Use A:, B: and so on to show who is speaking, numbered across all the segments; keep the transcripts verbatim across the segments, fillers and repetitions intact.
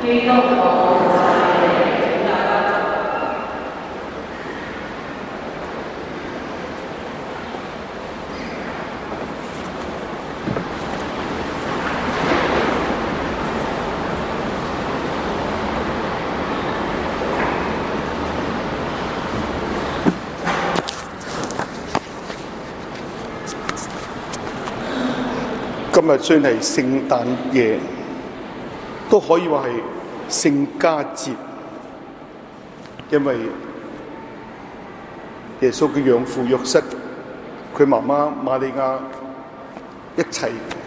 A: 基督我
B: 今日雖然係聖誕夜，都可以話係聖家節，因為耶穌嘅養父約瑟，佢媽媽瑪利亞一齊。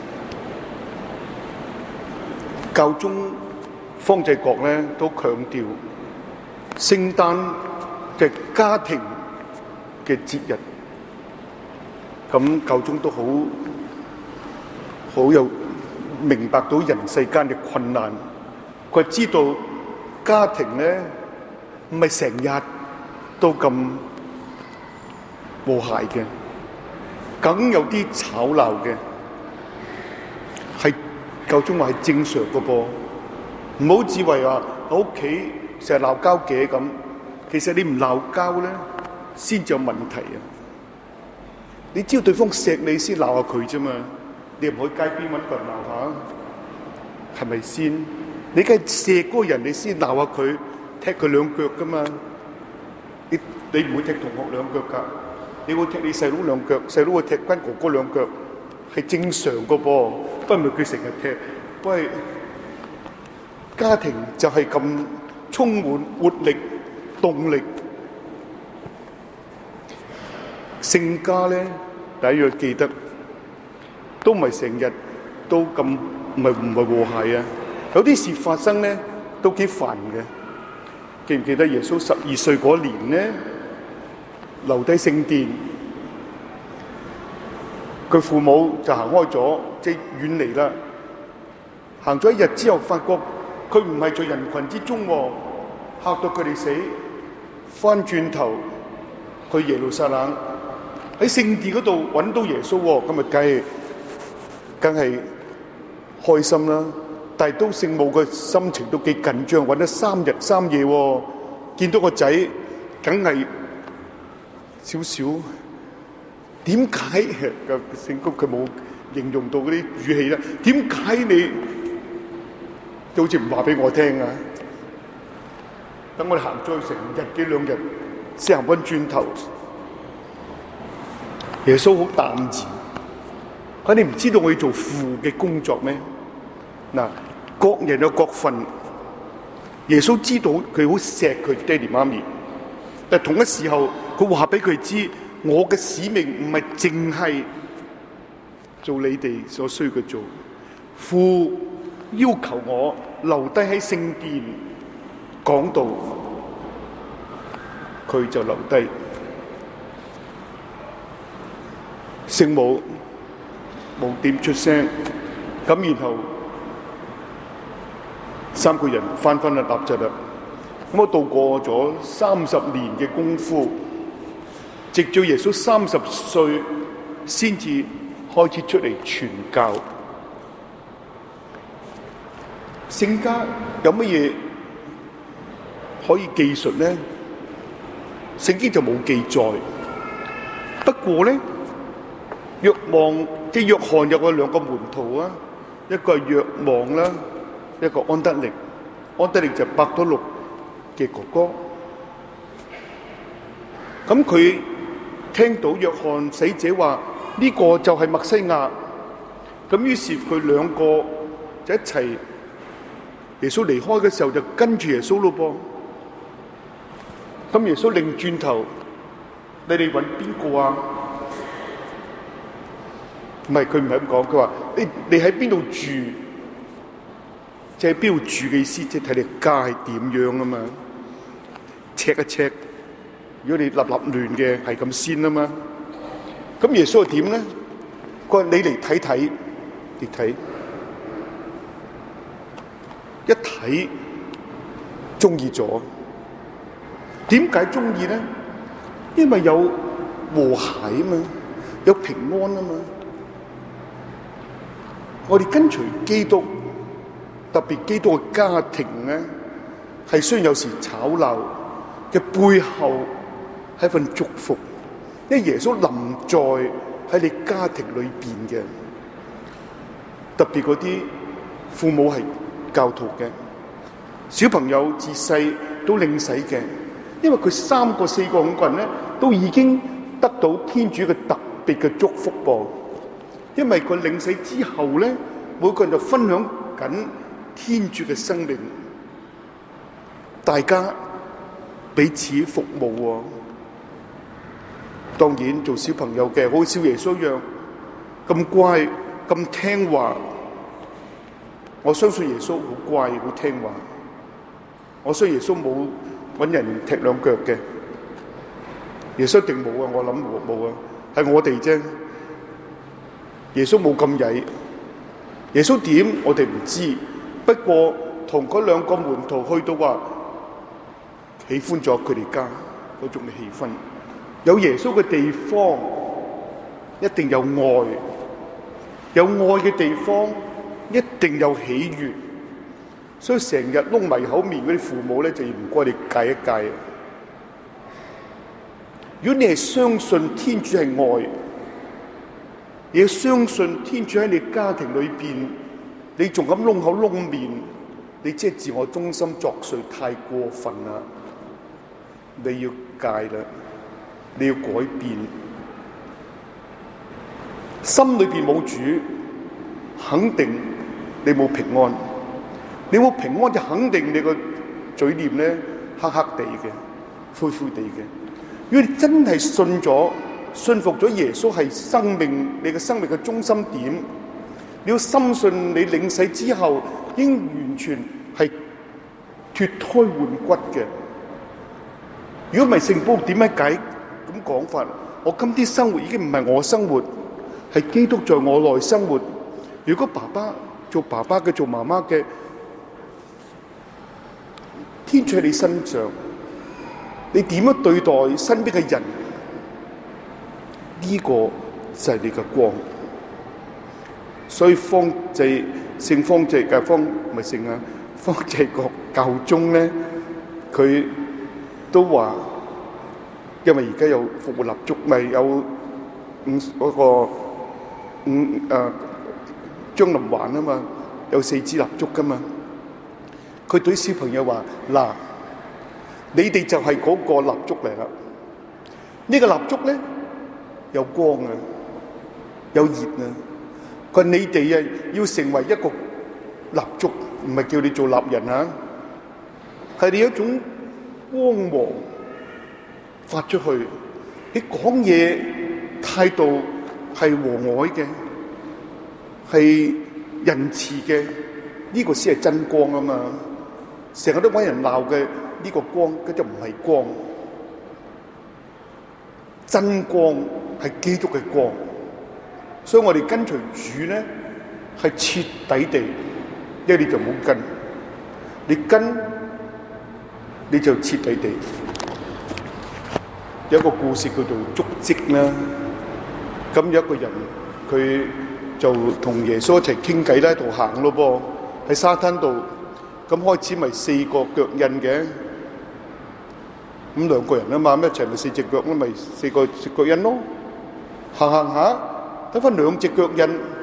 B: 教宗方濟各咧都強調，聖誕嘅家庭嘅節日，咁教宗都好。好有明白到人世間嘅困難，佢知道家庭咧唔係成日都咁和諧嘅，梗有啲吵鬧嘅，係教宗話係正常嘅噃，唔好自為話喺屋企成日鬧交嘅咁，其實你唔鬧交咧先至有問題啊！你知道對方錫你先鬧下佢啫嘛。你唔可以街邊揾個人鬧下，係咪先？你梗係錫嗰個人，你先鬧下佢，踢佢兩腳噶嘛？你你唔會踢同學兩腳噶，你會踢你細佬兩腳，細佬會踢翻哥哥兩腳，係正常個噃。不過唔係佢成日踢，喂，家庭就係咁充滿活力、動力。聖家咧，第一樣記得。都唔係成日都咁，唔係唔係和諧啊！有啲事發生咧，都幾煩嘅。記唔記得耶穌十二歲嗰年咧，留低聖殿，佢父母就行開咗，即係遠離啦。行咗一日之後，發覺佢唔係在人群之中喎，嚇到佢哋死。翻轉頭去耶路撒冷，喺聖殿嗰度揾到耶穌喎，咁咪梗係。梗係開心啦，但係都聖母嘅心情都幾緊張，揾咗三日三夜喎，見到個仔，梗係少少。點解個聖谷佢冇形容到嗰啲語氣咧？點解你都好似唔話俾我聽啊？等我哋行咗去成日幾兩日，先行翻轉頭。耶穌好淡然。佢哋唔知道我要做父嘅工作咩？嗱，各人有各份。耶穌知道佢好錫佢爹哋媽咪，但同一時候佢話俾佢知，我嘅使命唔係淨係做你哋所需嘅做。父要求我留低喺聖殿講道，佢就留低。聖母冇點出聲，咁然後三個人翻返去納匝肋。咁我度過咗三十年嘅功夫，直到耶穌三十歲先至開始出嚟傳教。聖家有乜嘢可以記述呢？聖經就冇記載。不過咧，若望嘅約翰有個兩個門徒啊，一個係若望啦，一個安德烈。安德烈就伯多祿嘅哥哥。咁佢聽到約翰死者話呢個就係默西亞，咁於是佢兩個就一齊。耶穌離開嘅時候就跟住耶穌咯噃。咁耶穌擰轉頭，你哋揾邊個啊？唔係，佢唔係咁講，佢話你你喺邊度住？即係邊度住嘅意思，即係睇你家係點樣啊嘛。check 一 check， 如果你立立亂嘅係咁先啊嘛。咁耶穌係點咧？佢話你嚟睇睇，你睇一睇中意咗。點解中意咧？因為有和諧啊嘛，有平安啊嘛。我哋跟隨基督特別基督嘅家庭咧，係雖然有時吵鬧嘅背後係一份祝福，因為耶穌臨在喺你家庭裏邊嘅。特別嗰啲父母係教徒嘅，小朋友自細都領洗嘅，因為佢三個四個五個人咧，都已經得到天主嘅特別嘅祝福噃。因為佢領洗之後咧，每個人就分享緊天主嘅生命，大家彼此服務喎。當然做小朋友嘅，好似耶穌一樣咁乖咁聽話。我相信耶穌好乖好聽話，我相信耶穌冇搵人踢兩腳嘅，耶穌一定冇啊！我諗冇冇啊，係我哋啫。耶穌冇咁曳，耶穌點我哋唔知。不過同嗰兩個門徒去到話，喜歡咗佢哋家嗰種嘅氣氛。有耶穌嘅地方，一定有愛，有愛嘅地方一定有喜悅。所以成日窿埋口面嗰啲父母咧，就要唔該你戒一戒。如果你係相信天主係愛，你要相信天主喺你家庭裏邊，你仲咁窿口窿面，你即係自我中心作祟，太過分啦！你要戒啦，你要改變。心裏邊冇主，肯定你冇平安。你冇平安就肯定你個嘴臉咧黑黑地嘅、灰灰地嘅。如果你真係信咗、信服咗耶穌係生命，你嘅生命嘅中心點，你要深信你領洗之後應完全係脫胎換骨嘅。如果唔係聖保點解解咁講法？我今天生活已經唔係我生活，係基督在我內生活。如果爸爸做爸爸嘅、做媽媽嘅，天主喺你身上，你點樣對待身邊嘅人？呢、這個就係你嘅光。所以方濟聖方濟嘅方唔係聖啊，方濟各教宗咧，佢都話，因為而家有復活蠟燭，咪有五嗰、那個五誒將臨環啊嘛，有四支蠟燭噶嘛。佢對小朋友話：嗱，你哋就係嗰個蠟燭嚟啦。呢個蠟燭咧有光啊，有熱啊。佢話你哋啊要成為一個蠟燭，唔係叫你做蠟人啊，係你一種光芒發出去。你講嘢態度係和藹嘅，係仁慈嘅，呢個先係真光啊嘛。成日都揾人鬧嘅呢個光，嗰就唔係光。真光係基督嘅光，所以我哋跟隨主咧係徹底地，因為你就冇跟，你跟你就徹底地。有一個故事叫做足跡啦，咁有一個人佢就同耶穌一齊傾偈啦，喺度行咯噃，喺沙灘度。咁開始咪四個腳印嘅，咁兩個人啊嘛，咁一齊咪四隻腳，咁咪四個腳印咯。行行下，睇翻兩隻腳印，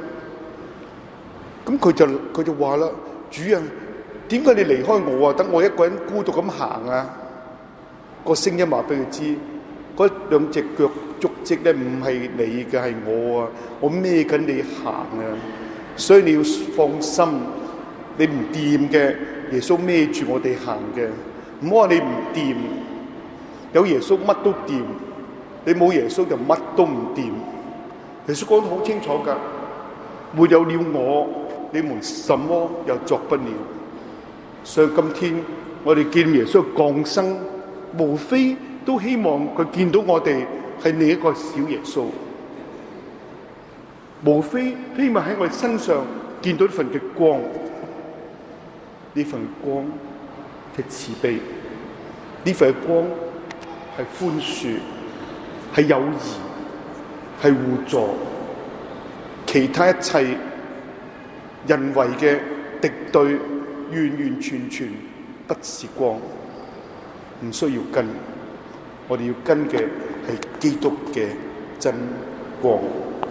B: 咁佢就佢就話啦：主啊，點解你離開我啊？等我一個人孤獨咁行啊？個聲音話俾佢知，嗰兩隻腳足跡咧唔係你嘅，係我啊！我孭緊你行啊，所以你要放心。你唔掂嘅，耶穌孭住我哋行嘅。唔好話你唔掂，有耶穌乜都掂，你冇耶穌就乜都唔掂。耶穌講得好清楚噶，沒有了我，你們什麼又作不了。所以今天我哋見耶穌降生，無非都希望佢見到我哋係另一個小耶穌，無非希望喺我哋身上見到一份嘅光。呢份光嘅慈悲，呢份光係寬恕，係友誼，係互助。其他一切人為嘅敵對完完全全不是光，唔需要跟。我哋要跟嘅係基督嘅真光。